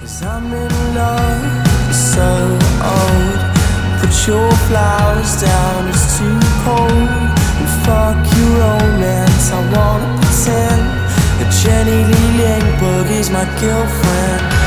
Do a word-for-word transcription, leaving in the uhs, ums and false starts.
'Cause I'm in love, so old. Put your flowers down, it's too cold. And fuck your romance, I wanna pretend that Jenny Lee Lindbergh is my girlfriend.